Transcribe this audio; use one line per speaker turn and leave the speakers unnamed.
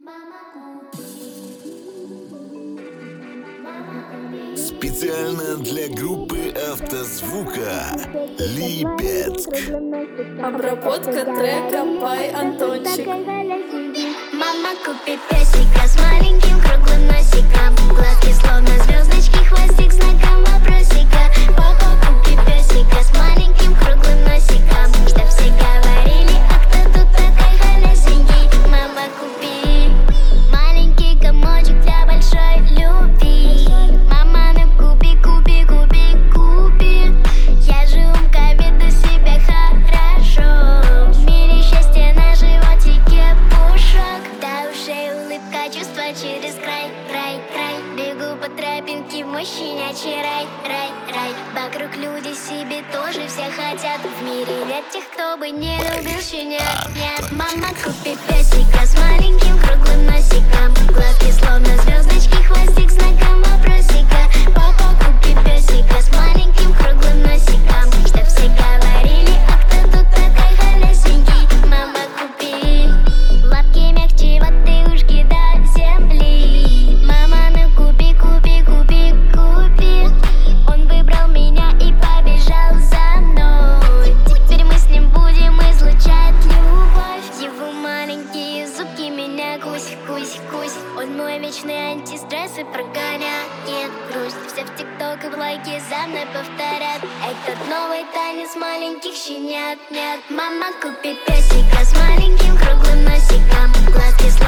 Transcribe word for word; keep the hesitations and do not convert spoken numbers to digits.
Специально для группы Автозвука Липецк.
Обработка трека by Антончик.
Мама, купи песика с маленьким круглым носиком, глазки словно звездочки, хвостик знаком вопросика. Папа, купи песика с маленьким круглым носиком, чтоб все говорили, а кто тут такой холесенький. Мама, купи маленький комочек для большой любви. Мама, ну купи, купи, купи, купи. Я же умка, веду себя хорошо. В мире счастье на животике пушок. До ушей улыбка, чувства через край, край, край. Бегу по тропинке, мой щенячий рай, рай, рай. Вокруг люди себе тоже все хотят. В мире нет тех, кто бы не любил щенят. Нет, мама, купи песика с маленьким круглым носиком, глазки словно звездочки, хвостик знаком вопросика. Папа, купи песика с маленьким круглым носиком, чтоб все говорили, а кто тут такой холесенький. Мама, купи лапки мягче, вот ты ушки до земли. Мама, ну купи, купи, купи, купи. Он выбрал меня и побежал за мной. Теперь мы с ним будем излучать любовь. Его маленькие зубки меня кусь, кусь, кусь. Он мой вечный антистресс и прогоняет грусть. Все в тикток и в лайки за мной повторят этот новый танец маленьких щенят. Нет, мама, купи песика с маленьким круглым носиком, глазки